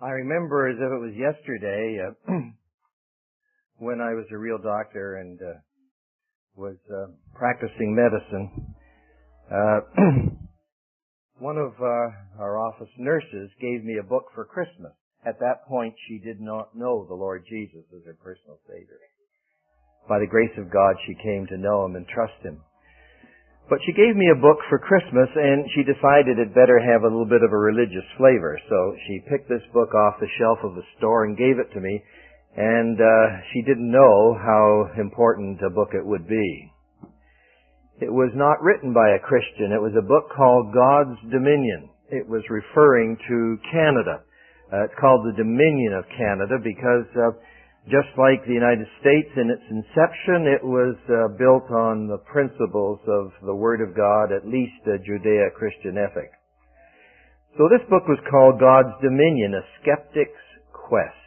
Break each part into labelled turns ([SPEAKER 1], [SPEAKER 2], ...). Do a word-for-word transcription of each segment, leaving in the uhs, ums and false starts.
[SPEAKER 1] I remember as if it was yesterday uh, when I was a real doctor and uh, was uh, practicing medicine. Uh, one of uh, our office nurses gave me a book for Christmas. At that point, she did not know the Lord Jesus as her personal Savior. By the grace of God, she came to know Him and trust Him. But she gave me a book for Christmas, and she decided it better have a little bit of a religious flavor. So she picked this book off the shelf of the store and gave it to me, and uh, she didn't know how important a book it would be. It was not written by a Christian. It was a book called God's Dominion. It was referring to Canada. Uh, it's called the Dominion of Canada because uh, just like the United States in its inception, it was uh, built on the principles of the Word of God, at least a Judeo-Christian ethic. So this book was called God's Dominion, A Skeptic's Quest.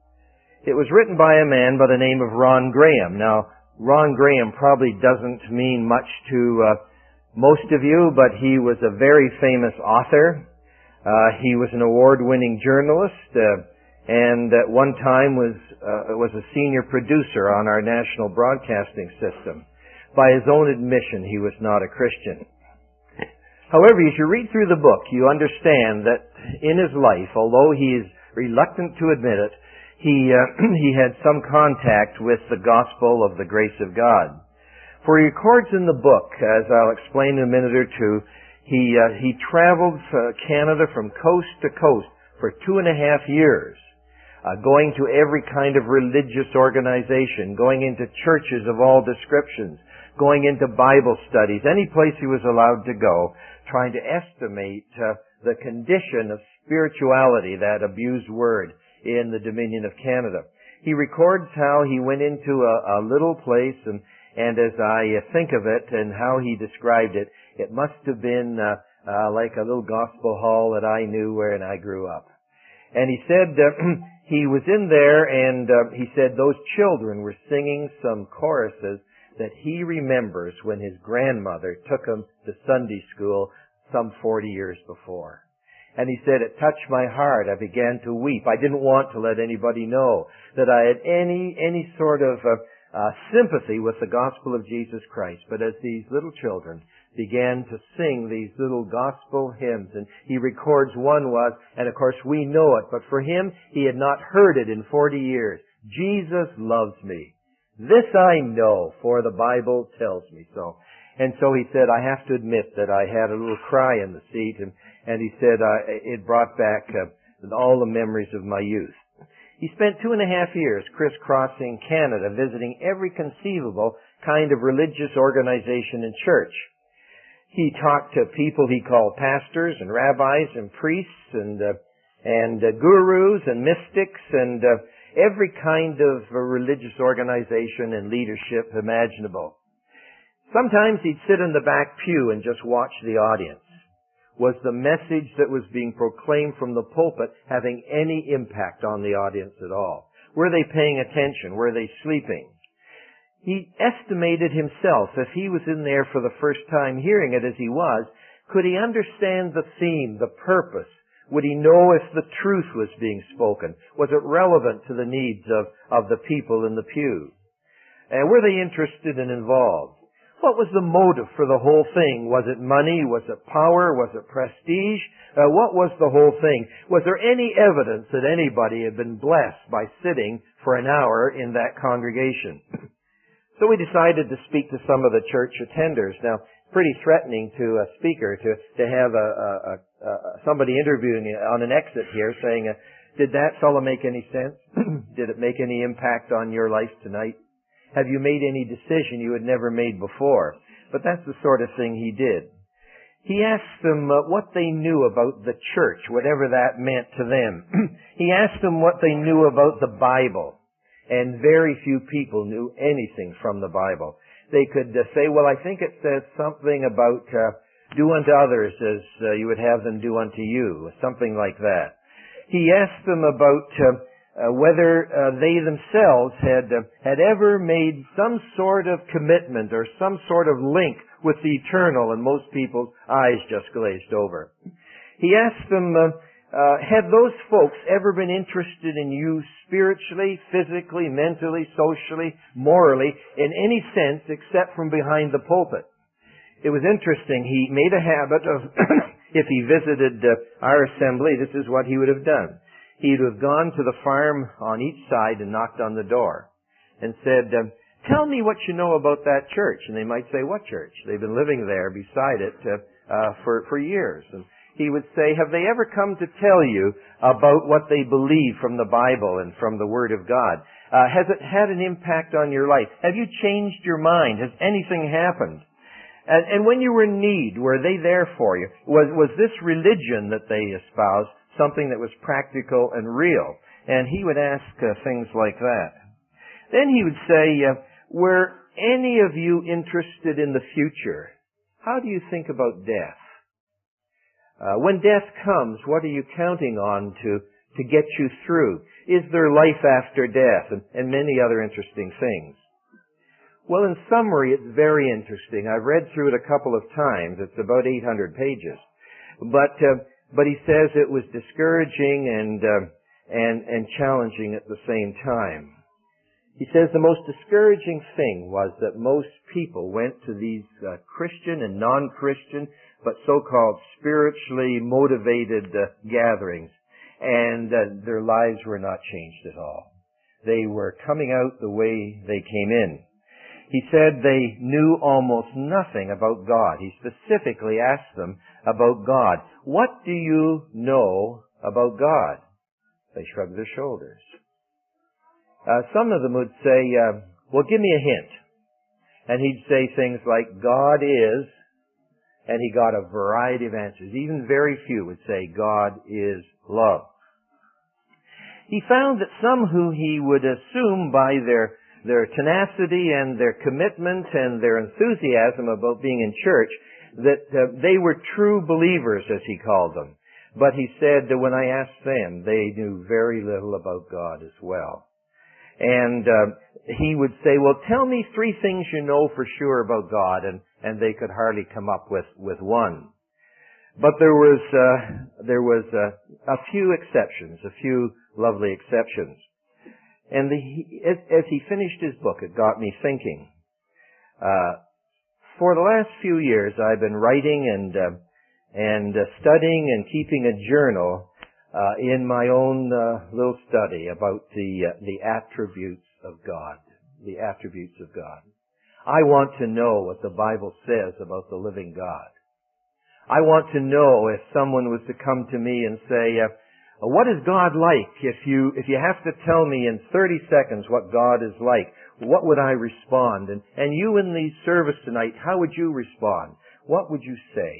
[SPEAKER 1] It was written by a man by the name of Ron Graham. Now, Ron Graham probably doesn't mean much to uh, most of you, but he was a very famous author. Uh, he was an award-winning journalist, uh, and at one time was uh, was a senior producer on our national broadcasting system. By his own admission, he was not a Christian. However, as you read through the book, you understand that in his life, although he is reluctant to admit it, he uh, he had some contact with the gospel of the grace of God. For he records in the book, as I'll explain in a minute or two, he uh, he traveled uh, Canada from coast to coast for two and a half years. Uh, going to every kind of religious organization, going into churches of all descriptions, going into Bible studies, any place he was allowed to go, trying to estimate uh, the condition of spirituality, that abused word, in the Dominion of Canada. He records how he went into a, a little place, and, and as I think of it and how he described it, it must have been uh, uh, like a little gospel hall that I knew where and I grew up. And he said uh, he was in there, and uh, he said those children were singing some choruses that he remembers when his grandmother took him to Sunday school some forty years before. And he said, it touched my heart. I began to weep. I didn't want to let anybody know that I had any any sort of uh, uh, sympathy with the gospel of Jesus Christ. But as these little children began to sing these little gospel hymns, and he records one was, and of course we know it, but for him, he had not heard it in forty years. Jesus loves me. This I know, for the Bible tells me so. And so he said, I have to admit that I had a little cry in the seat, and, and he said uh, it brought back uh, all the memories of my youth. He spent two and a half years crisscrossing Canada, visiting every conceivable kind of religious organization and church. He talked to people he called pastors and rabbis and priests and uh, and uh, gurus and mystics and uh, every kind of uh, religious organization and leadership imaginable. Sometimes he'd sit in the back pew and just watch the audience. Was the message that was being proclaimed from the pulpit having any impact on the audience at all? Were they paying attention? Were they sleeping? He estimated himself, if he was in there for the first time hearing it as he was, could he understand the theme, the purpose? Would he know if the truth was being spoken? Was it relevant to the needs of, of the people in the pew? And were they interested and involved? What was the motive for the whole thing? Was it money? Was it power? Was it prestige? Uh, what was the whole thing? Was there any evidence that anybody had been blessed by sitting for an hour in that congregation? So we decided to speak to some of the church attenders. Now, pretty threatening to a speaker to, to have a, a, a, a somebody interviewing on an exit here saying, uh, did that fellow make any sense? Did it make any impact on your life tonight? Have you made any decision you had never made before? But that's the sort of thing he did. He asked them uh, what they knew about the church, whatever that meant to them. He asked them what they knew about the Bible. And very few people knew anything from the Bible. They could uh, say, well, I think it says something about uh, do unto others as uh, you would have them do unto you, something like that. He asked them about uh, uh, whether uh, they themselves had uh, had ever made some sort of commitment or some sort of link with the eternal, and most people's eyes just glazed over. He asked them uh, Uh, have those folks ever been interested in you spiritually, physically, mentally, socially, morally, in any sense except from behind the pulpit? It was interesting. He made a habit of, if he visited uh, our assembly, this is what he would have done. He would have gone to the farm on each side and knocked on the door and said, um, tell me what you know about that church. And they might say, what church? They've been living there beside it uh, uh, for, for years. And he would say, have they ever come to tell you about what they believe from the Bible and from the Word of God? Uh, has it had an impact on your life? Have you changed your mind? Has anything happened? And, and when you were in need, were they there for you? Was, was this religion that they espoused something that was practical and real? And he would ask uh, things like that. Then he would say, uh, were any of you interested in the future? How do you think about death? Uh, when death comes, what are you counting on to, to get you through? Is there life after death? And, and many other interesting things. Well, in summary, it's very interesting. I've read through it a couple of times. It's about eight hundred pages. But, uh, but he says it was discouraging and, uh, and, and challenging at the same time. He says the most discouraging thing was that most people went to these uh, Christian and non-Christian, but so-called spiritually motivated uh, gatherings, and uh, their lives were not changed at all. They were coming out the way they came in. He said they knew almost nothing about God. He specifically asked them about God. What do you know about God? They shrugged their shoulders. Uh, some of them would say, uh, well, give me a hint. And he'd say things like, God is, and he got a variety of answers. Even very few would say, God is love. He found that some who he would assume by their, their tenacity and their commitment and their enthusiasm about being in church, that uh, they were true believers, as he called them. But he said that when I asked them, they knew very little about God as well. And uh, he would say, well, tell me three things you know for sure about God, and, and they could hardly come up with, with one. But there was, uh, there was uh, a few exceptions, a few lovely exceptions. And the, as, as he finished his book, it got me thinking. Uh, for the last few years, I've been writing and, uh, and uh, studying and keeping a journal Uh, in my own uh, little study about the uh, the attributes of God, the attributes of God. I want to know what the Bible says about the living God. I want to know if someone was to come to me and say, uh, "What is God like?" If you if you have to tell me in thirty seconds what God is like, what would I respond? And and you in the service tonight, how would you respond? What would you say?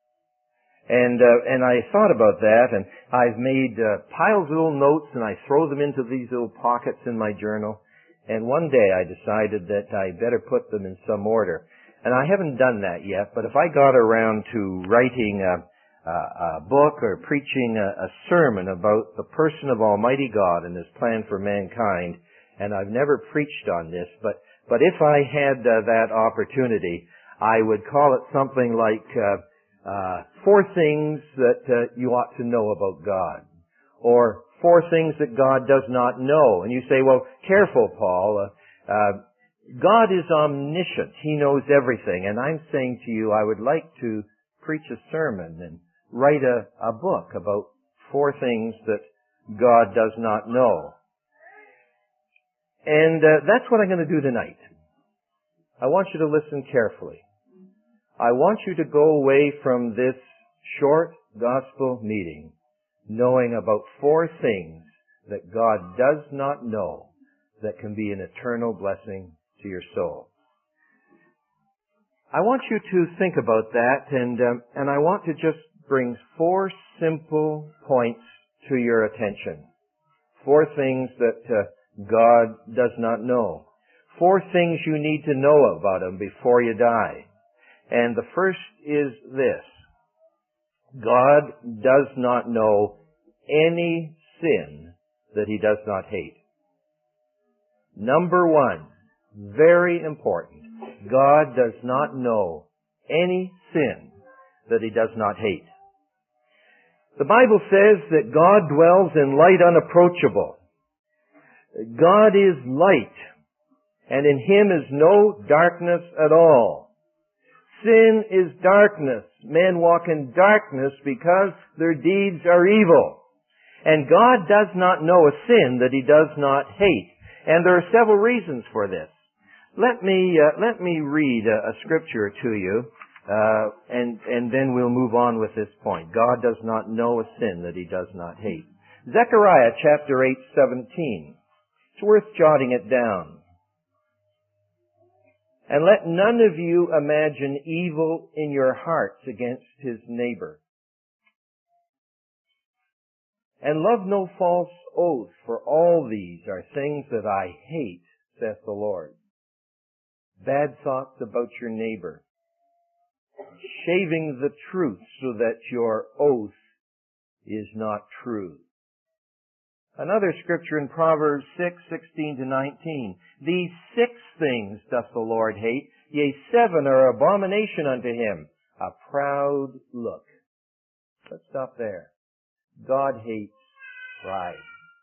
[SPEAKER 1] And uh, and I thought about that, and I've made uh, piles of little notes, and I throw them into these little pockets in my journal. And one day I decided that I better put them in some order. And I haven't done that yet, but if I got around to writing a, a, a book or preaching a, a sermon about the person of Almighty God and His plan for mankind, and I've never preached on this, but but if I had uh, that opportunity, I would call it something like Uh, Uh, four things that uh, you ought to know about God, or four things that God does not know. And you say, well, careful, Paul. Uh, uh, God is omniscient. He knows everything. And I'm saying to you, I would like to preach a sermon and write a, a book about four things that God does not know. And uh, that's what I'm going to do tonight. I want you to listen carefully. I want you to go away from this short gospel meeting knowing about four things that God does not know that can be an eternal blessing to your soul. I want you to think about that, and um, and I want to just bring four simple points to your attention. Four things that uh, God does not know. Four things you need to know about Him before you die. And the first is this. God does not know any sin that He does not hate. Number one, very important. God does not know any sin that He does not hate. The Bible says that God dwells in light unapproachable. God is light, and in Him is no darkness at all. Sin is darkness. Men walk in darkness because their deeds are evil. And God does not know a sin that He does not hate. And there are several reasons for this. Let me, uh, let me read a, a scripture to you, uh, and, and then we'll move on with this point. God does not know a sin that He does not hate. Zechariah chapter eight seventeen. It's worth jotting it down. And let none of you imagine evil in your hearts against his neighbor. And love no false oath, for all these are things that I hate, saith the Lord. Bad thoughts about your neighbor. Shaving the truth so that your oath is not true. Another scripture in Proverbs six sixteen to nineteen. These six things doth the Lord hate, yea, seven are abomination unto Him. A proud look. Let's stop there. God hates pride.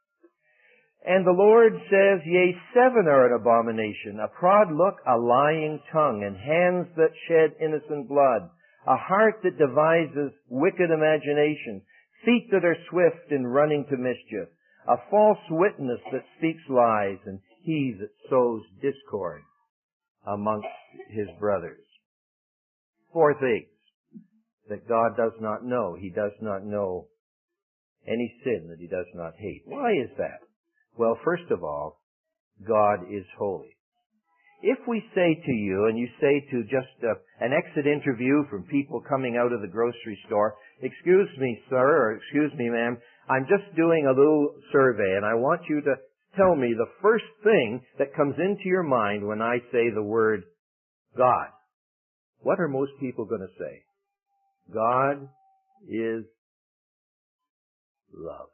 [SPEAKER 1] And the Lord says, yea, seven are an abomination. A proud look, a lying tongue, and hands that shed innocent blood. A heart that devises wicked imagination. Feet that are swift in running to mischief. A false witness that speaks lies, and he that sows discord amongst his brothers. Four things that God does not know. He does not know any sin that He does not hate. Why is that? Well, first of all, God is holy. If we say to you, and you say to just uh, an exit interview from people coming out of the grocery store, excuse me, sir, or excuse me, ma'am, I'm just doing a little survey, and I want you to tell me the first thing that comes into your mind when I say the word God. What are most people going to say? God is love.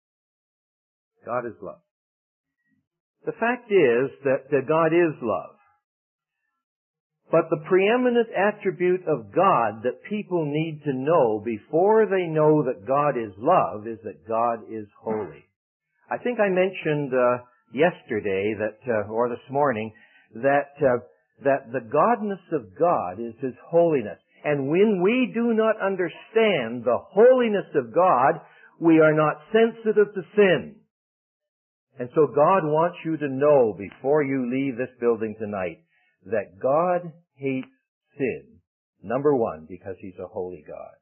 [SPEAKER 1] God is love. The fact is that, that God is love. But the preeminent attribute of God that people need to know before they know that God is love is that God is holy. I think I mentioned uh, yesterday that, uh, or this morning, that uh, that the godness of God is His holiness. And when we do not understand the holiness of God, we are not sensitive to sin. And so God wants you to know before you leave this building tonight that God hates sin. Number one, because He's a holy God.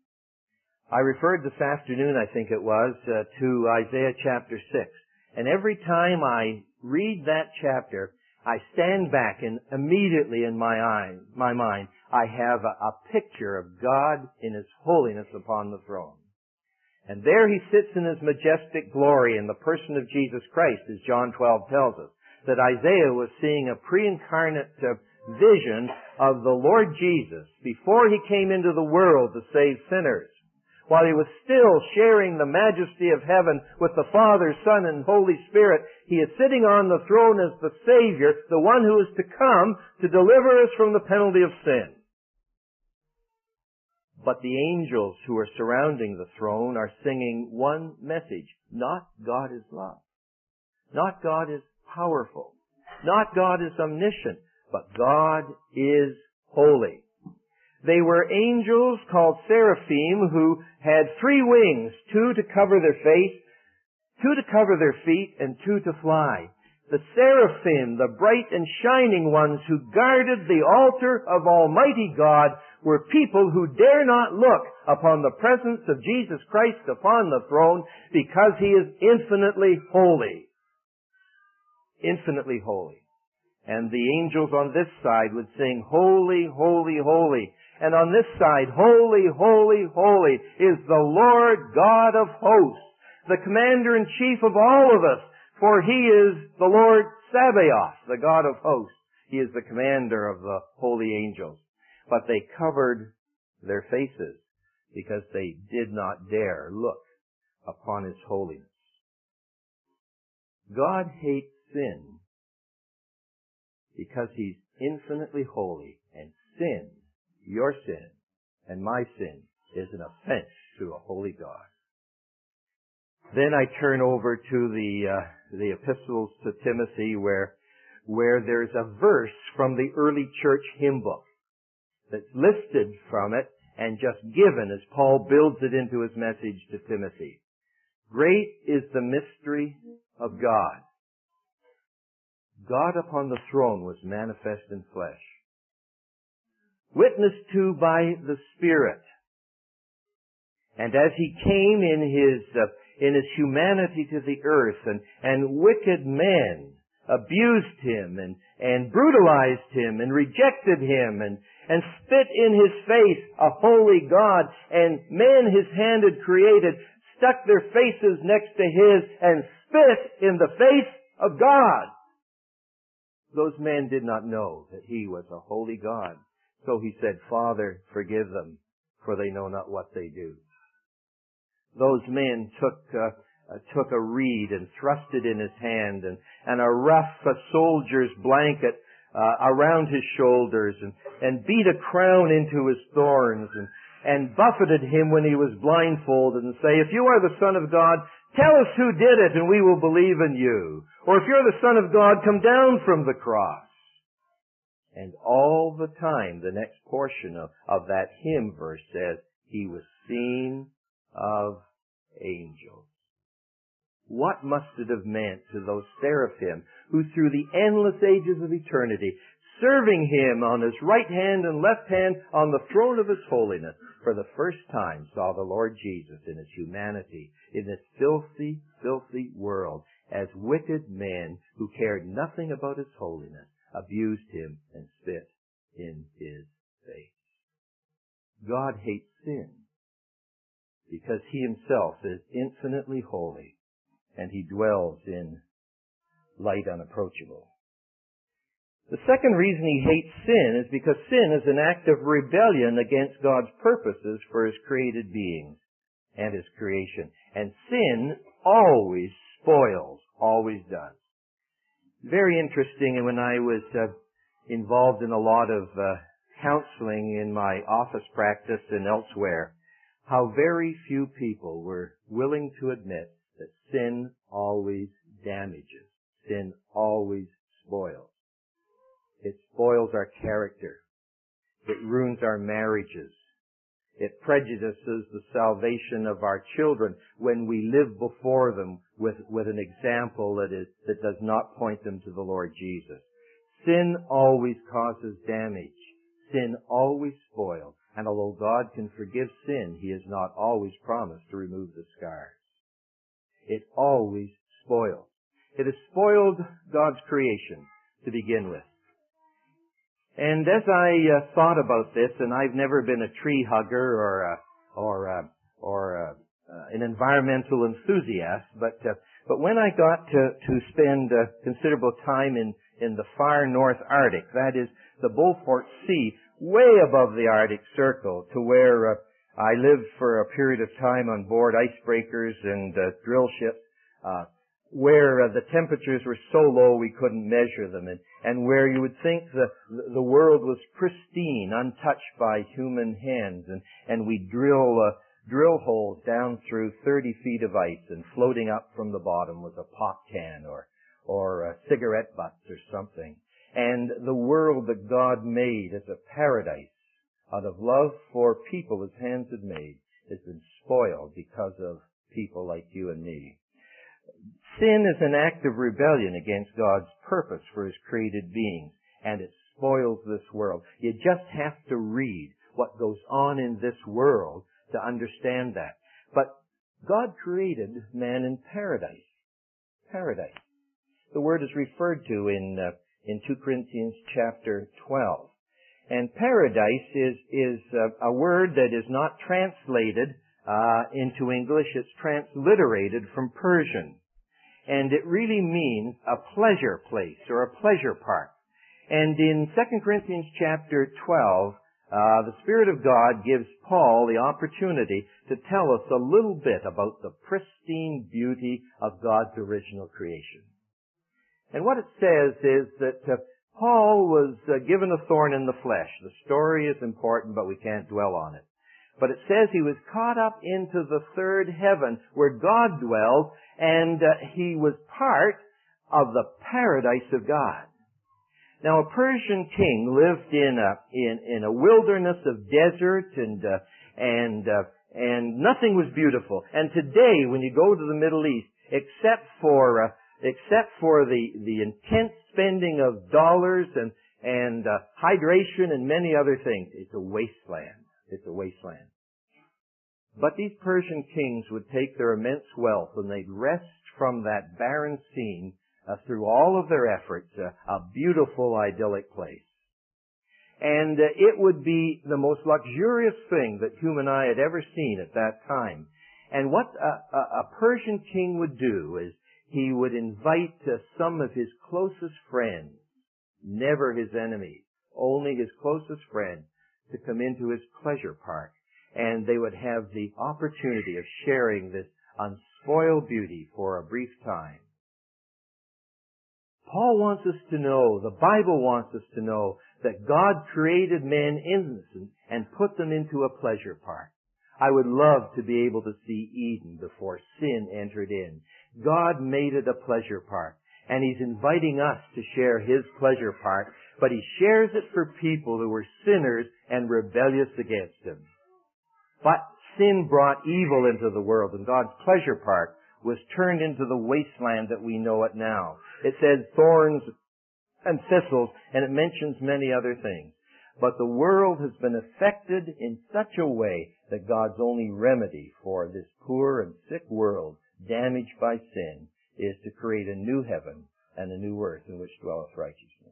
[SPEAKER 1] I referred this afternoon, I think it was, uh, to Isaiah chapter six. And every time I read that chapter, I stand back and immediately in my eye, my mind, I have a, a picture of God in His holiness upon the throne. And there He sits in His majestic glory in the person of Jesus Christ, as John twelve tells us, that Isaiah was seeing a pre-incarnate uh, vision of the Lord Jesus before He came into the world to save sinners. While He was still sharing the majesty of heaven with the Father, Son, and Holy Spirit, He is sitting on the throne as the Savior, the one who is to come to deliver us from the penalty of sin. But the angels who are surrounding the throne are singing one message. Not God is love. Not God is powerful. Not God is omniscient. But God is holy. They were angels called seraphim who had three wings, two to cover their face, two to cover their feet, and two to fly. The seraphim, the bright and shining ones who guarded the altar of Almighty God, were people who dare not look upon the presence of Jesus Christ upon the throne because He is infinitely holy. Infinitely holy. And the angels on this side would sing, Holy, Holy, Holy. And on this side, Holy, Holy, Holy is the Lord God of hosts, the commander-in-chief of all of us, for He is the Lord Sabaoth, the God of hosts. He is the commander of the holy angels. But they covered their faces because they did not dare look upon His holiness. God hates sin because He's infinitely holy, and sin, your sin, and my sin, is an offense to a holy God. Then I turn over to the uh, the epistles to Timothy, where where there's a verse from the early church hymn book that's listed from it and just given as Paul builds it into his message to Timothy. Great is the mystery of God. God upon the throne was manifest in flesh, witnessed to by the Spirit. And as he came in his uh, in his humanity to the earth, and, and wicked men abused him and, and brutalized him and rejected him and, and spit in his face a holy God, and men his hand had created stuck their faces next to his and spit in the face of God. Those men did not know that he was a holy God. So he said, Father, forgive them, for they know not what they do. Those men took uh, uh, took a reed and thrust it in his hand, and, and a rough uh, soldier's blanket uh, around his shoulders, and, and beat a crown into his thorns, and, and buffeted him when he was blindfolded, and say, if you are the Son of God, tell us who did it, and we will believe in you. Or if you're the Son of God, come down from the cross. And all the time, the next portion of, of that hymn verse says, he was seen of angels. What must it have meant to those seraphim who through the endless ages of eternity, serving him on his right hand and left hand on the throne of his holiness, for the first time saw the Lord Jesus in his humanity, in this filthy, filthy world, as wicked men who cared nothing about his holiness, abused him and spit in his face. God hates sin because he himself is infinitely holy, and he dwells in light unapproachable. The second reason he hates sin is because sin is an act of rebellion against God's purposes for his created beings and his creation. And sin always spoils, always does. Very interesting, and when I was uh, involved in a lot of uh, counseling in my office practice and elsewhere, how very few people were willing to admit that sin always damages. Sin always spoils. It spoils our character. It ruins our marriages. It prejudices the salvation of our children when we live before them with, with an example that is, that does not point them to the Lord Jesus. Sin always causes damage. Sin always spoils. And although God can forgive sin, he has not always promised to remove the scars. It always spoils. It has spoiled God's creation to begin with. And as I uh, thought about this, and I've never been a tree hugger or a, or a, or a, uh, an environmental enthusiast, but uh, but when I got to to spend uh, considerable time in in the far North Arctic, that is the Beaufort Sea, way above the Arctic Circle, to where uh, I lived for a period of time on board icebreakers and uh, drill ships, uh, where uh, the temperatures were so low we couldn't measure them, and, and where you would think the the world was pristine, untouched by human hands, and, and we drill uh, drill holes down through thirty feet of ice, and floating up from the bottom was a pop can or or uh, cigarette butts or something. And the world that God made as a paradise out of love for people his hands had made has been spoiled because of people like you and me. Sin is an act of rebellion against God's purpose for his created beings, and it spoils this world. You just have to read what goes on in this world to understand that. But God created man in paradise. Paradise. The word is referred to in uh, in Second Corinthians chapter twelve. And paradise is is uh, a word that is not translated uh, into English. It's transliterated from Persian. And it really means a pleasure place or a pleasure park. And in Second Corinthians chapter twelve, uh, the Spirit of God gives Paul the opportunity to tell us a little bit about the pristine beauty of God's original creation. And what it says is that uh, Paul was uh, given a thorn in the flesh. The story is important, but we can't dwell on it. But it says he was caught up into the third heaven where God dwelled, and uh, he was part of the paradise of God. Now, a Persian king lived in a in, in a wilderness of desert, and uh, and uh, and nothing was beautiful. And today, when you go to the Middle East, except for uh, except for the the intense spending of dollars and and uh, hydration and many other things, it's a wasteland. It's a wasteland. But these Persian kings would take their immense wealth and they'd wrest from that barren scene, uh, through all of their efforts, uh, a beautiful, idyllic place. And uh, it would be the most luxurious thing that human eye had ever seen at that time. And what a, a, a Persian king would do is he would invite uh, some of his closest friends, never his enemies, only his closest friends, to come into his pleasure park. And they would have the opportunity of sharing this unspoiled beauty for a brief time. Paul wants us to know, the Bible wants us to know, that God created men innocent and put them into a pleasure park. I would love to be able to see Eden before sin entered in. God made it a pleasure park. And He's inviting us to share His pleasure park, but He shares it for people who were sinners and rebellious against Him. But sin brought evil into the world, and God's pleasure park was turned into the wasteland that we know it now. It says thorns and thistles, and it mentions many other things. But the world has been affected in such a way that God's only remedy for this poor and sick world damaged by sin is to create a new heaven and a new earth in which dwelleth righteousness.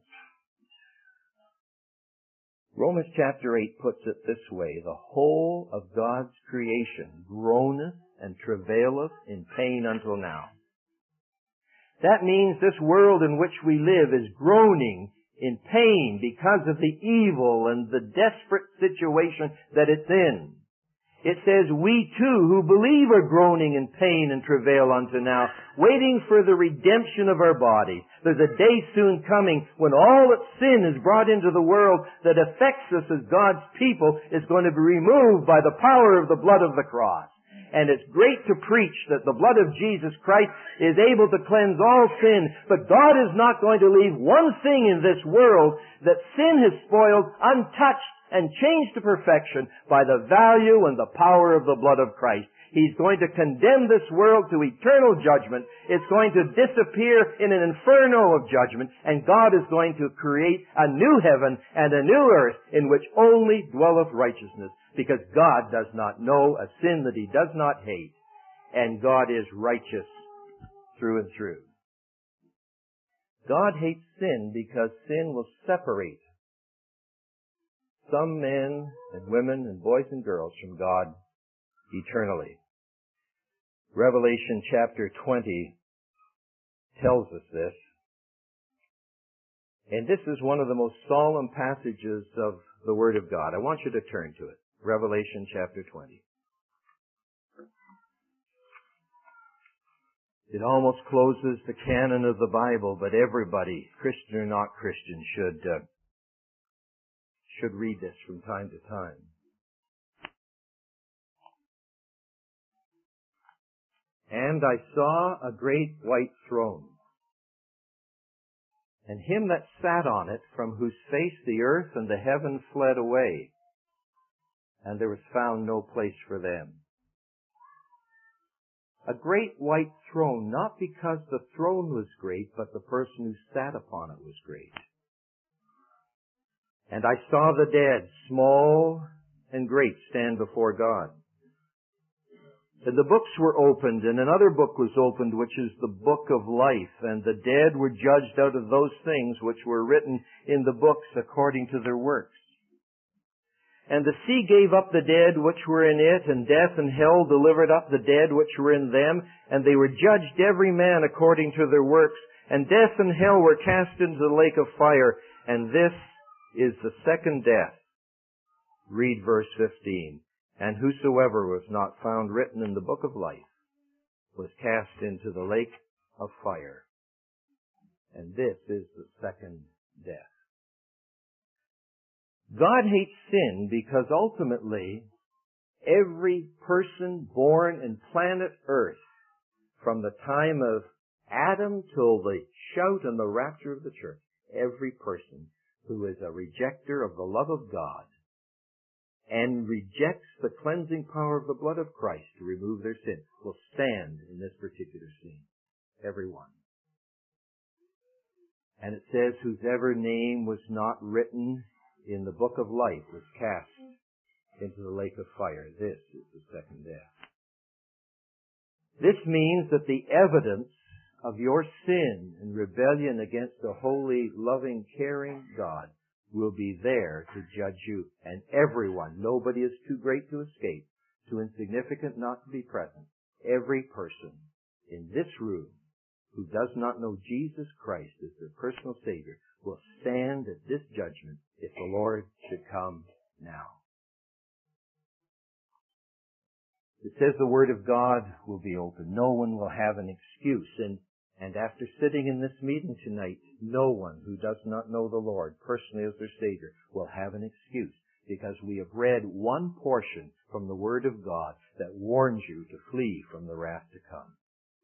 [SPEAKER 1] Romans chapter eight puts it this way: the whole of God's creation groaneth and travaileth in pain until now. That means this world in which we live is groaning in pain because of the evil and the desperate situation that it's in. It says, we too who believe are groaning in pain and travail unto now, waiting for the redemption of our body. There's a day soon coming when all that sin is brought into the world that affects us as God's people is going to be removed by the power of the blood of the cross. And it's great to preach that the blood of Jesus Christ is able to cleanse all sin, but God is not going to leave one thing in this world that sin has spoiled untouched and changed to perfection by the value and the power of the blood of Christ. He's going to condemn this world to eternal judgment. It's going to disappear in an inferno of judgment, and God is going to create a new heaven and a new earth in which only dwelleth righteousness, because God does not know a sin that He does not hate, and God is righteous through and through. God hates sin because sin will separate some men and women and boys and girls from God eternally. Revelation chapter twenty tells us this. And this is one of the most solemn passages of the Word of God. I want you to turn to it. Revelation chapter twenty. It almost closes the canon of the Bible, but everybody, Christian or not Christian, should uh, should read this from time to time. And I saw a great white throne, and him that sat on it, from whose face the earth and the heaven fled away, and there was found no place for them. A great white throne, not because the throne was great, but the person who sat upon it was great. And I saw the dead, small and great, stand before God. And the books were opened, and another book was opened, which is the book of life. And the dead were judged out of those things which were written in the books according to their works. And the sea gave up the dead which were in it, and death and hell delivered up the dead which were in them, and they were judged every man according to their works. And death and hell were cast into the lake of fire, and this is the second death. Read verse fifteen. And whosoever was not found written in the book of life was cast into the lake of fire. And this is the second death. God hates sin because ultimately Every person born in planet Earth, from the time of Adam till the shout and the rapture of the church, every person who is a rejecter of the love of God and rejects the cleansing power of the blood of Christ to remove their sin will stand in this particular scene. Everyone. And it says, whosever name was not written in the book of life was cast into the lake of fire. This is the second death. This means that the evidence of your sin and rebellion against a holy, loving, caring God will be there to judge you. And everyone, nobody is too great to escape, too insignificant not to be present. Every person in this room who does not know Jesus Christ as their personal Savior will stand at this judgment if the Lord should come now. It says the Word of God will be open. No one will have an excuse. And, and after sitting in this meeting tonight, no one who does not know the Lord personally as their Savior will have an excuse, because we have read one portion from the Word of God that warns you to flee from the wrath to come.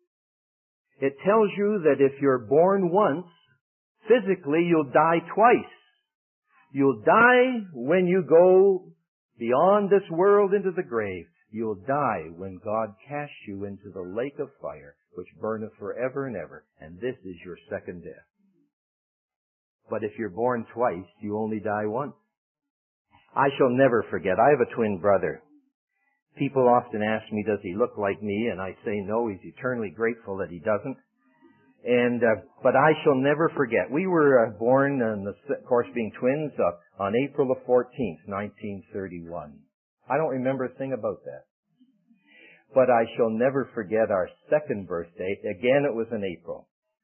[SPEAKER 1] It tells you that if you're born once, physically you'll die twice. You'll die when you go beyond this world into the grave. You'll die when God casts you into the lake of fire, which burneth forever and ever. And this is your second death. But if you're born twice, you only die once. I shall never forget. I have a twin brother. People often ask me, does he look like me? And I say no, he's eternally grateful that he doesn't. And, uh, but I shall never forget. We were uh, born, and of course being twins, uh, on April the fourteenth, nineteen thirty-one. I don't remember a thing about that. But I shall never forget our second birthday. Again, it was in April.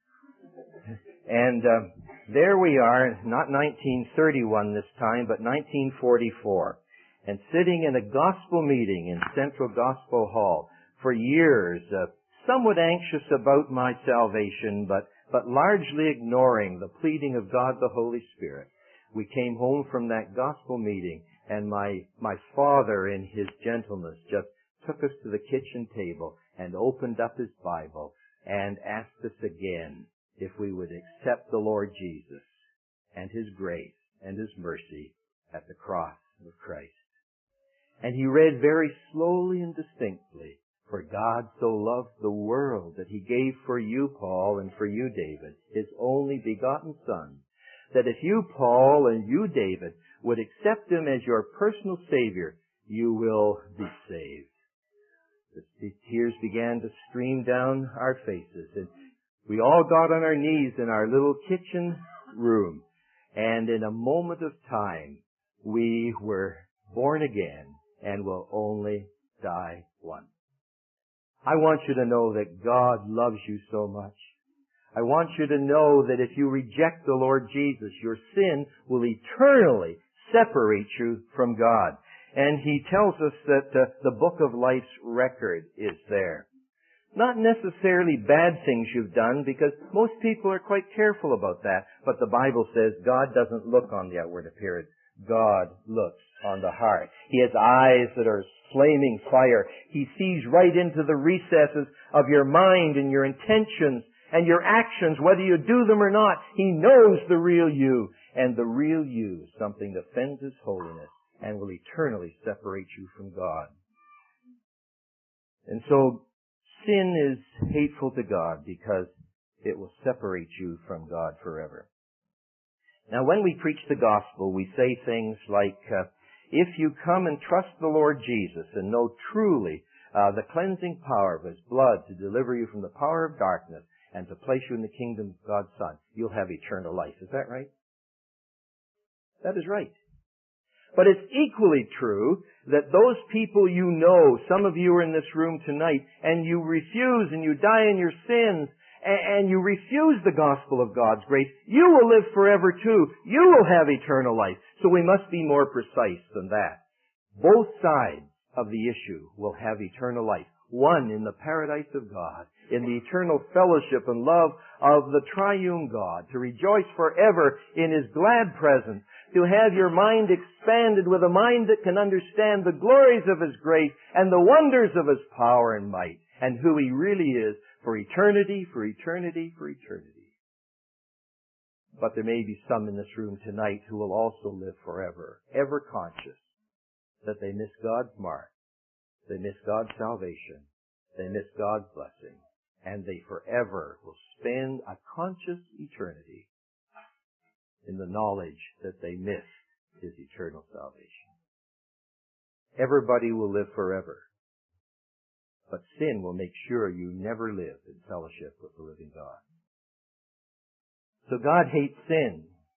[SPEAKER 1] And uh, there we are, not nineteen thirty-one this time, but nineteen forty-four. And sitting in a gospel meeting in Central Gospel Hall for years, uh, somewhat anxious about my salvation, but, but largely ignoring the pleading of God the Holy Spirit. We came home from that gospel meeting, and my, my father in his gentleness just took us to the kitchen table and opened up his Bible and asked us again if we would accept the Lord Jesus and His grace and His mercy at the cross of Christ. And he read very slowly and distinctly, for God so loved the world that He gave for you, Paul, and for you, David, His only begotten Son, that if you, Paul, and you, David, would accept Him as your personal Savior, you will be saved. The tears began to stream down our faces, and we all got on our knees in our little kitchen room, and in a moment of time, we were born again and will only die once. I want you to know that God loves you so much. I want you to know that if you reject the Lord Jesus, your sin will eternally separate you from God. And He tells us that uh, the book of life's record is there. Not necessarily bad things you've done, because most people are quite careful about that. But the Bible says God doesn't look on the outward appearance. God looks on the heart. He has eyes that are flaming fire. He sees right into the recesses of your mind and your intentions and your actions, whether you do them or not. He knows the real you. And the real you is something that offends His holiness and will eternally separate you from God. And so, sin is hateful to God because it will separate you from God forever. Now, when we preach the gospel, we say things like, uh, if you come and trust the Lord Jesus and know truly uh, the cleansing power of His blood to deliver you from the power of darkness and to place you in the kingdom of God's Son, you'll have eternal life. Is that right? That is right. But it's equally true that those people you know, some of you are in this room tonight, and you refuse and you die in your sins, and you refuse the gospel of God's grace, you will live forever too. You will have eternal life. So we must be more precise than that. Both sides of the issue will have eternal life. One in the paradise of God, in the eternal fellowship and love of the triune God, to rejoice forever in His glad presence, to have your mind expanded with a mind that can understand the glories of His grace and the wonders of His power and might and who He really is for eternity, for eternity, for eternity. But there may be some in this room tonight who will also live forever, ever conscious that they miss God's mark, they miss God's salvation, they miss God's blessing, and they forever will spend a conscious eternity in the knowledge that they missed His eternal salvation. Everybody will live forever, but sin will make sure you never live in fellowship with the living God. So God hates sin.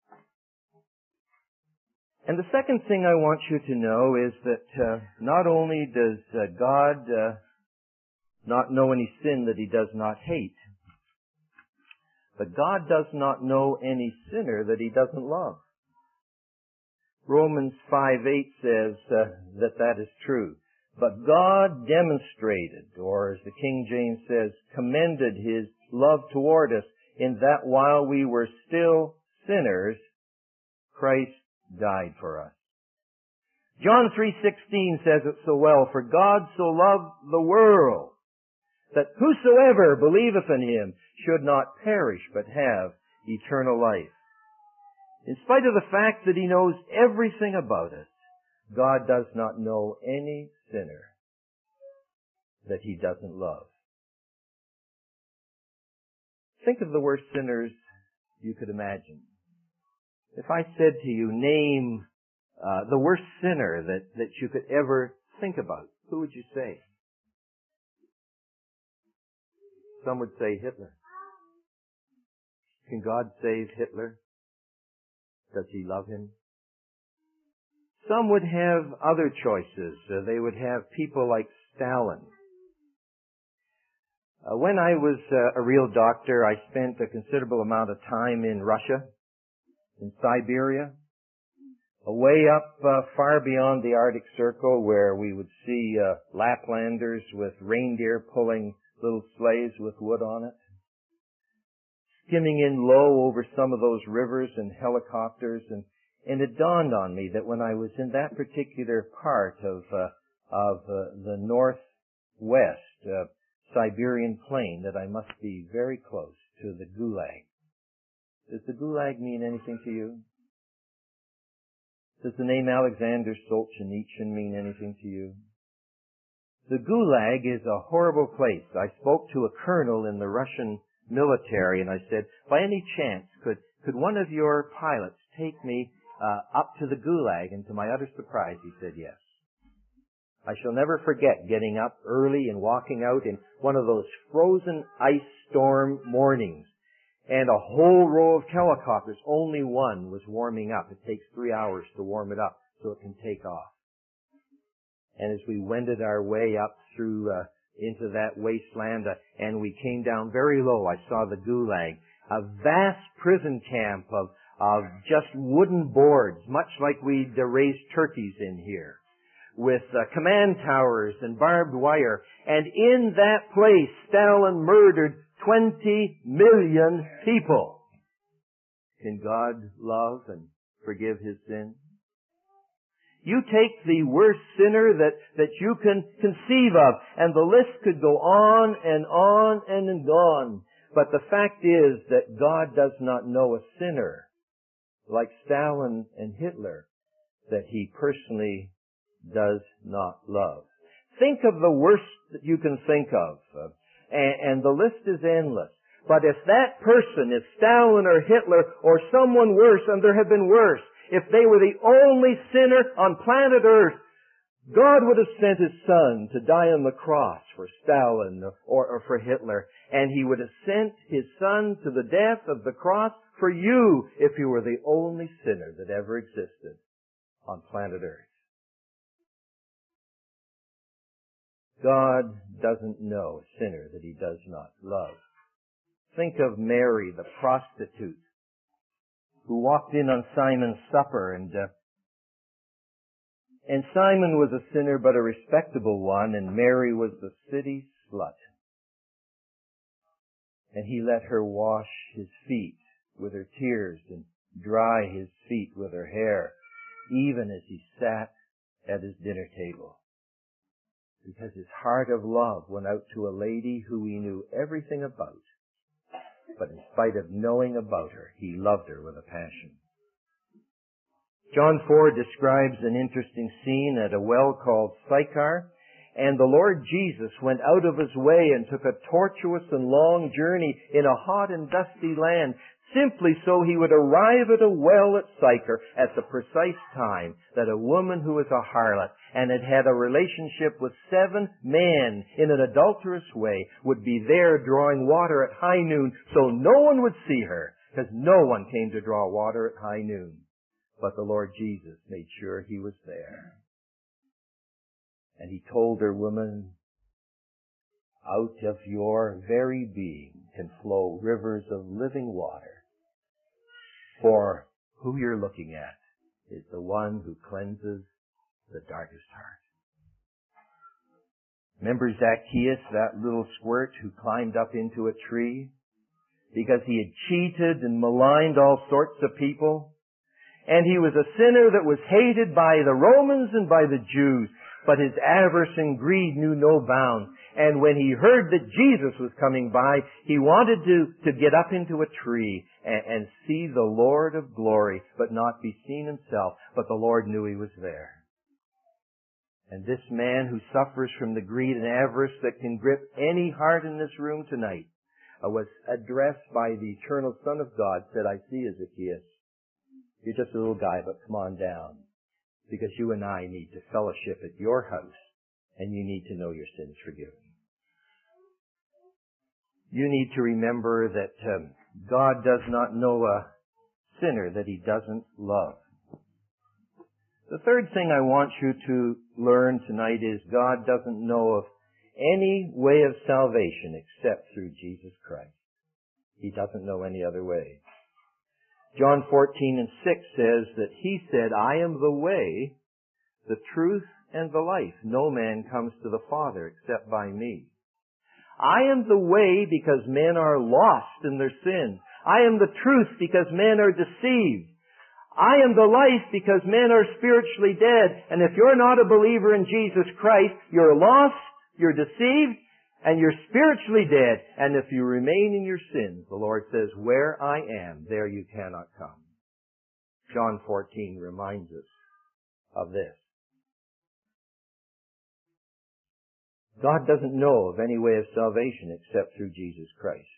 [SPEAKER 1] And the second thing I want you to know is that uh, not only does uh, God uh, not know any sin that He does not hate, but God does not know any sinner that He doesn't love. Romans five eight says uh, that that is true. But God demonstrated, or as the King James says, commended His love toward us in that while we were still sinners, Christ died for us. John three sixteen says it so well, for God so loved the world, that whosoever believeth in Him should not perish, but have eternal life. In spite of the fact that He knows everything about us, God does not know any sinner that He doesn't love. Think of the worst sinners you could imagine. If I said to you, name uh, the worst sinner that, that you could ever think about, who would you say? Some would say Hitler. Can God save Hitler? Does He love him? Some would have other choices. Uh, they would have people like Stalin. Uh, when I was uh, a real doctor, I spent a considerable amount of time in Russia, in Siberia, way up uh, far beyond the Arctic Circle, where we would see uh, Laplanders with reindeer pulling little sleighs with wood on it, skimming in low over some of those rivers and helicopters, and and it dawned on me that when I was in that particular part of uh, of uh, the northwest uh, Siberian plain, that I must be very close to the Gulag. Does the Gulag mean anything to you? Does the name Alexander Solzhenitsyn mean anything to you? The Gulag is a horrible place. I spoke to a colonel in the Russian military, and I said, by any chance, could could one of your pilots take me uh, up to the Gulag? And to my utter surprise, he said yes. I shall never forget getting up early and walking out in one of those frozen ice storm mornings, and a whole row of helicopters, only one was warming up. It takes three hours to warm it up so it can take off. And as we wended our way up through uh, into that wasteland, uh, and we came down very low, I saw the Gulag, a vast prison camp of of just wooden boards, much like we'd uh, raise turkeys in here, with uh, command towers and barbed wire. And in that place, Stalin murdered twenty million people. Can God love and forgive his sin? You take the worst sinner that, that you can conceive of, and the list could go on and on and on. But the fact is that God does not know a sinner like Stalin and Hitler that he personally does not love. Think of the worst that you can think of, uh, and, and the list is endless. But if that person, if Stalin or Hitler or someone worse, and there have been worse, if they were the only sinner on planet Earth, God would have sent His Son to die on the cross for Stalin or, or for Hitler, and He would have sent His Son to the death of the cross for you if you were the only sinner that ever existed on planet Earth. God doesn't know a sinner that He does not love. Think of Mary, the prostitute, who walked in on Simon's supper, and uh, and Simon was a sinner, but a respectable one, and Mary was the city slut. And he let her wash his feet with her tears and dry his feet with her hair, even as he sat at his dinner table. Because his heart of love went out to a lady who he knew everything about. But in spite of knowing about her, he loved her with a passion. John four describes an interesting scene at a well called Sychar, and the Lord Jesus went out of his way and took a tortuous and long journey in a hot and dusty land, simply so he would arrive at a well at Sychar at the precise time that a woman who was a harlot and had had a relationship with seven men in an adulterous way would be there drawing water at high noon so no one would see her, because no one came to draw water at high noon. But the Lord Jesus made sure he was there. And he told her, "Woman, out of your very being can flow rivers of living water. For who you're looking at is the one who cleanses the darkest heart." Remember Zacchaeus, that little squirt who climbed up into a tree because he had cheated and maligned all sorts of people? And he was a sinner that was hated by the Romans and by the Jews. But his avarice and greed knew no bounds. And when he heard that Jesus was coming by, he wanted to, to get up into a tree and, and see the Lord of glory, but not be seen himself. But the Lord knew he was there. And this man who suffers from the greed and avarice that can grip any heart in this room tonight uh, was addressed by the eternal Son of God, said, "I see you, Zacchaeus. You're just a little guy, but come on down. Because you and I need to fellowship at your house, and you need to know your sins forgiven." You need to remember that um, God does not know a sinner that he doesn't love. The third thing I want you to learn tonight is God doesn't know of any way of salvation except through Jesus Christ. He doesn't know any other way. John fourteen and six says that he said, "I am the way, the truth, and the life. No man comes to the Father except by me." I am the way because men are lost in their sins. I am the truth because men are deceived. I am the life because men are spiritually dead. And if you're not a believer in Jesus Christ, you're lost, you're deceived, and you're spiritually dead. And if you remain in your sins, the Lord says, "Where I am, there you cannot come." John fourteen reminds us of this. God doesn't know of any way of salvation except through Jesus Christ.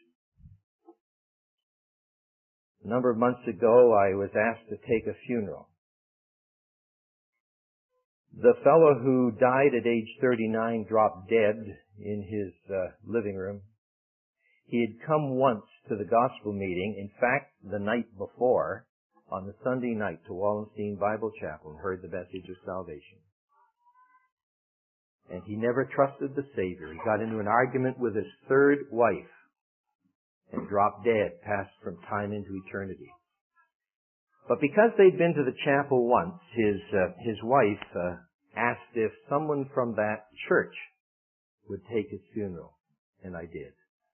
[SPEAKER 1] A number of months ago, I was asked to take a funeral. The fellow who died at age thirty-nine dropped dead in his uh, living room. He had come once to the gospel meeting, in fact, the night before, on the Sunday night to Wallenstein Bible Chapel, and heard the message of salvation. And he never trusted the Savior. He got into an argument with his third wife and dropped dead, passed from time into eternity. But because they'd been to the chapel once, his uh, his wife uh, asked if someone from that church would take his funeral, and I did.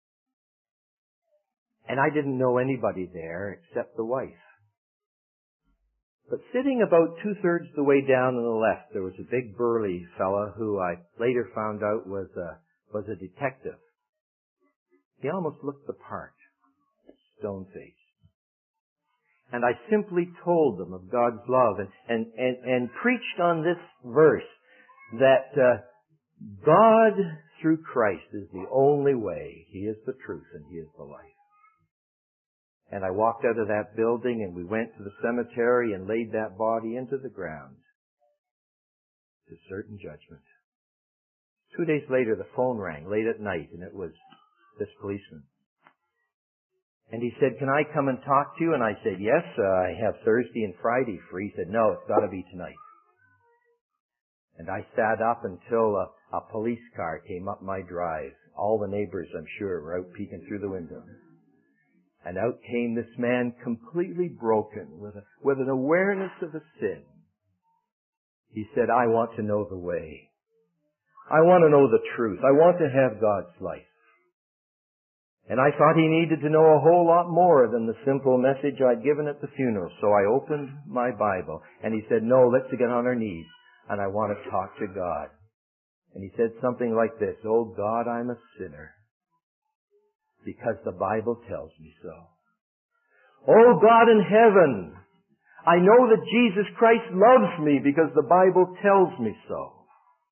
[SPEAKER 1] And I didn't know anybody there except the wife. But sitting about two-thirds the way down on the left, there was a big burly fella who I later found out was a, was a detective. He almost looked the part, stone-faced. And I simply told them of God's love and, and, and, and preached on this verse that uh, God through Christ is the only way. He is the truth and He is the life. And I walked out of that building and we went to the cemetery and laid that body into the ground to certain judgment. Two days later the phone rang late at night and it was this policeman. And he said, "Can I come and talk to you?" And I said, "Yes, uh, I have Thursday and Friday free." He said, "No, it's got to be tonight." And I sat up until a, a police car came up my drive. All the neighbors, I'm sure, were out peeking through the window. And out came this man completely broken with, a, with an awareness of a sin. He said, "I want to know the way. I want to know the truth. I want to have God's life." And I thought he needed to know a whole lot more than the simple message I'd given at the funeral. So I opened my Bible, and he said, no, let's get on our knees, and I want to talk to God. And he said something like this, oh God, I'm a sinner, because the Bible tells me so. Oh God in heaven, I know that Jesus Christ loves me because the Bible tells me so.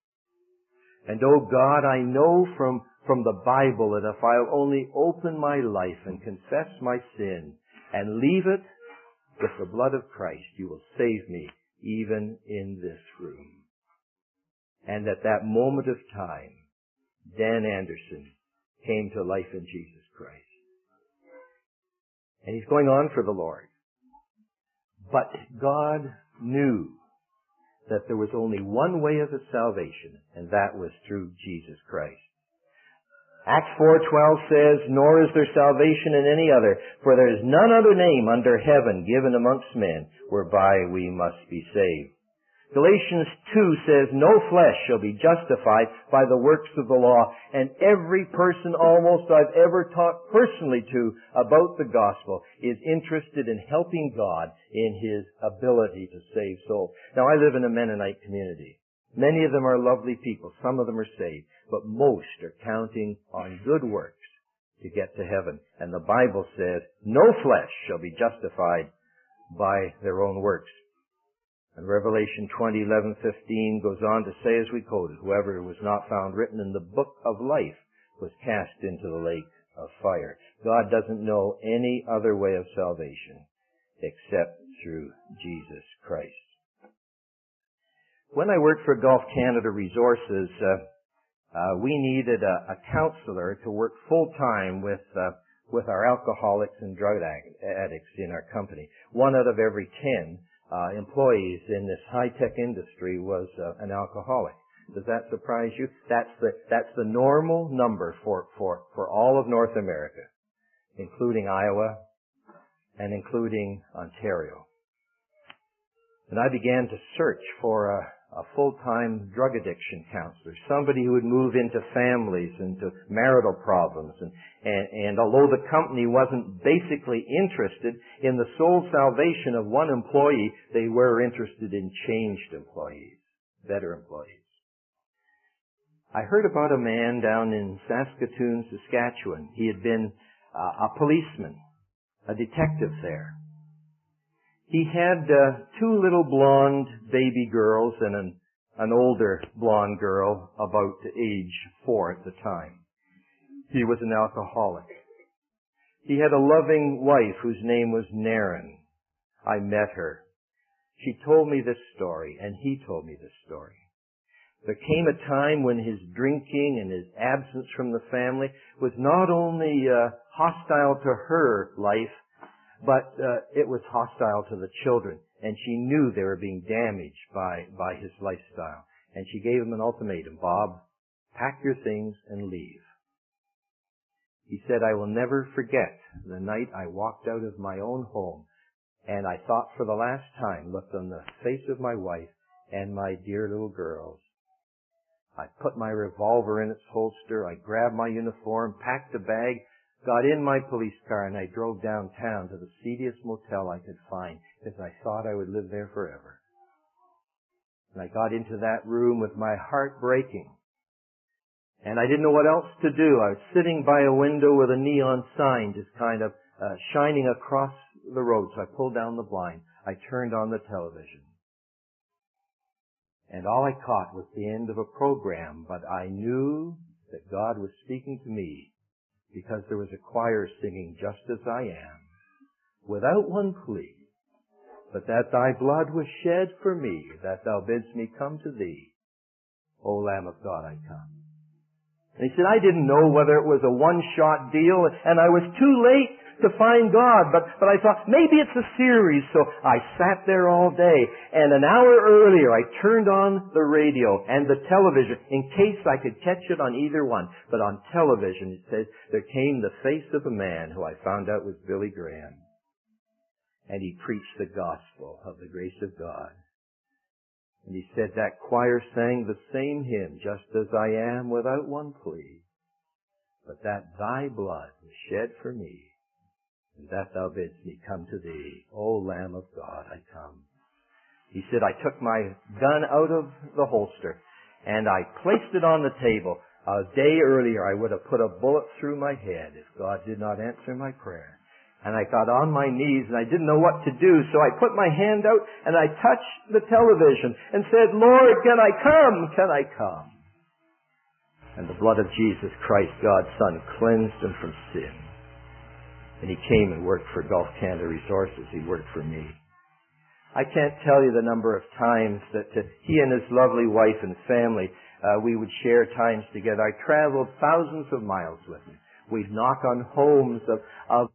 [SPEAKER 1] And oh God, I know from from the Bible that if I'll only open my life and confess my sin and leave it with the blood of Christ, you will save me even in this room. And at that moment of time, Dan Anderson came to life in Jesus Christ. And he's going on for the Lord. But God knew that there was only one way of his salvation, and that was through Jesus Christ. Acts four twelve says, nor is there salvation in any other, for there is none other name under heaven given amongst men whereby we must be saved. Galatians two says, no flesh shall be justified by the works of the law, and every person almost I've ever talked personally to about the gospel is interested in helping God in his ability to save souls. Now, I live in a Mennonite community. Many of them are lovely people. Some of them are saved. But most are counting on good works to get to heaven. And the Bible says, no flesh shall be justified by their own works. And Revelation twenty, eleven, fifteen goes on to say, as we quoted, whoever was not found written in the book of life was cast into the lake of fire. God doesn't know any other way of salvation except through Jesus Christ. When I worked for Gulf Canada Resources, uh, uh, we needed a, a counselor to work full-time with uh, with our alcoholics and drug addicts in our company. One out of every ten uh, employees in this high-tech industry was uh, an alcoholic. Does that surprise you? That's the that's the normal number for for for all of North America, including Iowa and including Ontario. And I began to search for a a full-time drug addiction counselor, somebody who would move into families, into marital problems. And, and, and although the company wasn't basically interested in the soul salvation of one employee, they were interested in changed employees, better employees. I heard about a man down in Saskatoon, Saskatchewan. He had been uh, a policeman, a detective there. He had uh, two little blonde baby girls and an, an older blonde girl about age four at the time. He was an alcoholic. He had a loving wife whose name was Naren. I met her. She told me this story, and he told me this story. There came a time when his drinking and his absence from the family was not only uh, hostile to her life, but uh, it was hostile to the children, and she knew they were being damaged by, by his lifestyle. And she gave him an ultimatum, Bob, pack your things and leave. He said, I will never forget the night I walked out of my own home, and I thought for the last time, looked on the face of my wife and my dear little girls. I put my revolver in its holster, I grabbed my uniform, packed a bag, got in my police car, and I drove downtown to the seediest motel I could find because I thought I would live there forever. And I got into that room with my heart breaking. And I didn't know what else to do. I was sitting by a window with a neon sign just kind of uh, shining across the road. So I pulled down the blind. I turned on the television. And all I caught was the end of a program, but I knew that God was speaking to me, because there was a choir singing, just as I am, without one plea, but that thy blood was shed for me, that thou bidst me come to thee. O Lamb of God, I come. And he said, I didn't know whether it was a one-shot deal, and I was too late to find God, but, but I thought, maybe it's a series, so I sat there all day, and an hour earlier I turned on the radio and the television in case I could catch it on either one. But on television it says, there came the face of a man who I found out was Billy Graham, and he preached the gospel of the grace of God. And he said that choir sang the same hymn, just as I am, without one plea, but that thy blood was shed for me, and that thou bidst me come to thee. O Lamb of God, I come. He said, I took my gun out of the holster, and I placed it on the table. A day earlier, I would have put a bullet through my head if God did not answer my prayer. And I got on my knees, and I didn't know what to do, so I put my hand out, and I touched the television, and said, Lord, can I come? Can I come? And the blood of Jesus Christ, God's Son, cleansed him from sin. And he came and worked for Gulf Canada Resources. He worked for me. I can't tell you the number of times that uh, he and his lovely wife and family, uh, we would share times together. I traveled thousands of miles with him. We'd knock on homes of, of